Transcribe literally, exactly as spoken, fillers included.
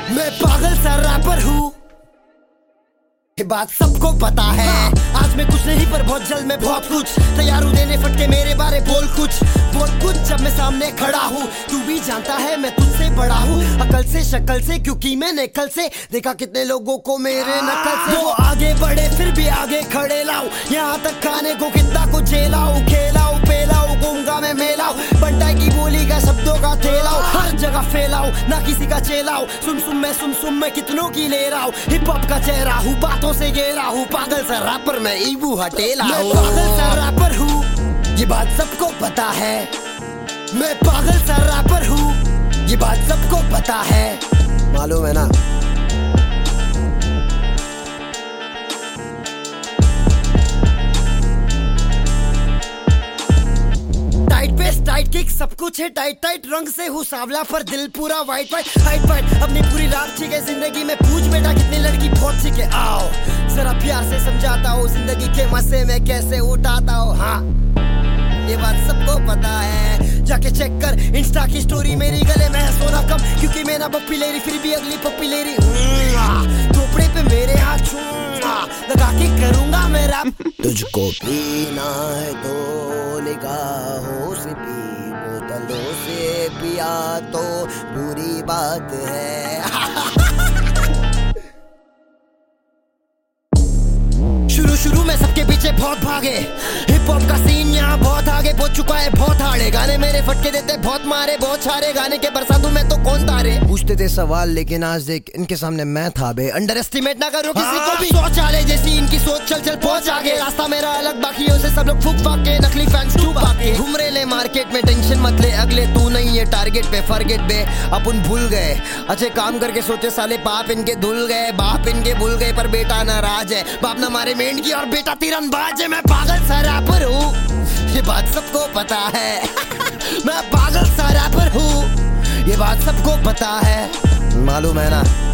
मैं पागल सा रैपर हूँ, ये बात सबको पता है। आज मैं कुछ नहीं पर बहुत जल्द मैं बहुत कुछ तैयार हूँ देने फटके मेरे बारे बोल कुछ बोल कुछ जब मैं सामने खड़ा हूँ। तू भी जानता है मैं तुझसे बड़ा हूँ, अकल से शक्ल से, क्योंकि मैंने कल से देखा कितने लोगों को मेरे नकल से। वो आगे बढ़े फिर भी आगे खड़े लाऊं, यहाँ तक खाने को कितना कुछ झेलाऊं, खेलाऊं पेलाऊं घूमगा मैं मेलाऊं, बंटाई की बोली का शब्दों का थेलाऊं, हर जगह फैलाऊं ना किसी का चेलाऊं। सुन सुन मैं सुन सुन मैं कितनों की ले रहा हूँ, हिप हॉप का चेहरा हूँ बातों से गेरा हूँ, पागल सा रैपर मैं ईबू हटेला हूँ। मैं पागल सा रैपर हूँ, ये बात सबको पता है। मैं पागल सा रैपर हूँ, ये बात सबको पता है, मालूम है ना। टाइट बेस टाइट किक सब कुछ है टाइट टाइट, रंग से हूँ सांवला पर दिल पूरा वाइट वाइट हाइट वाइट। अपनी पूरी रात ठीक है जिंदगी में, पूछ बेटा कितनी लड़की बहुत ठीक है, आओ जरा प्यार से समझाता हूँ जिंदगी के मजे में कैसे उठाता हूँ। हाँ ये बात सबको पता है, जाके चेक कर इंस्टा की स्टोरी मेरी, गले में है सोना कम क्योंकि मेरा पप्पी ले रही, फिर भी अगली पप्पी ले रही। थोपड़े पे मेरे हाथ लगा के करूंगा मेरा। तुझको पीना है तो निगाहों से पी, बोतलों से पिया तो बुरी बात है। शुरू शुरू में सबके पीछे बहुत भागे, हिप हॉप का सीन यहाँ बहुत आगे पहुंच चुका है, बहुत हाड़े गाने मेरे फटके देते बहुत मारे, बहुत सारे गाने के बरसातों में तो कौन तारे। पूछते थे सवाल लेकिन आज देख इनके सामने मैं था बे, अंडर एस्टिमेट ना करो किसी को भी। सोच आले जैसी इनकी सोच, चल चल पहुंच आगे, रास्ता मेरा अलग बाकियों से सब लोग फूक फाक के, नकली फैंस चुप आके घूम रहे ले मार्केट में, टेंशन मत ले अगले तू नहीं है टारगेट पे, फॉरगेट बे अपन भूल गए अच्छे काम करके, सोचे साले बाप इनके धुल गए, बाप इनके भूल गए पर बेटा नाराज है, बाप ना मारे मेंढ की और बेटा तीरंदाज है। मैं पागल सा रैपर हूँ, ये बात सबको पता है। मैं पागल सा रैपर हूँ, ये बात सबको पता है, मालूम है ना।